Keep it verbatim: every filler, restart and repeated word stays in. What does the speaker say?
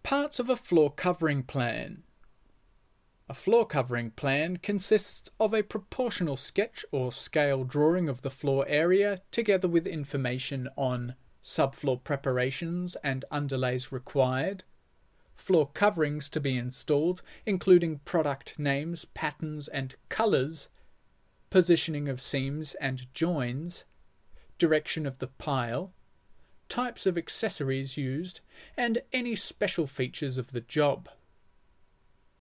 Parts of a floor covering plan. A floor covering plan consists of a proportional sketch or scale drawing of the floor area together with information on subfloor preparations and underlays required, floor coverings to be installed including product names, patterns and colours, positioning of seams and joins, direction of the pile, types of accessories used, and any special features of the job.